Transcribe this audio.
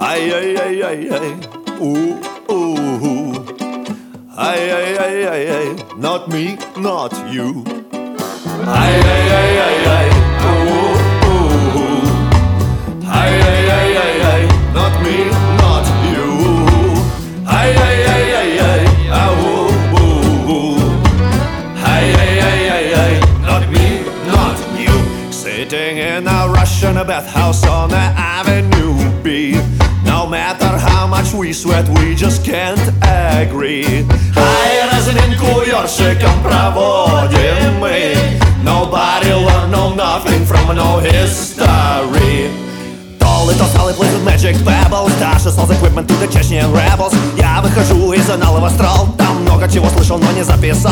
Ай-яй-яй-яй-яй, у-у-у. Ай-яй-яй-яй-яй, not me, not you. Ай-яй-яй-яй-яй, у-у-у. Ай-яй-яй-яй-яй, not me, not you. Ай-яй-яй-яй-яй, ау-у-у. Ай-яй-яй-яй-яй, not me, not you. Sitting in a Russian bathhouse on the Avenue B. No matter how much we sweat, we just can't agree. Ай, разминку ёршиком проводим мы. Nobody learned no nothing from no history. Tall it, tall it, with magic pebbles. Dashes all the equipment to the Chechen rebels. Я выхожу из анала в астрал. Там много чего слышал, но не записал.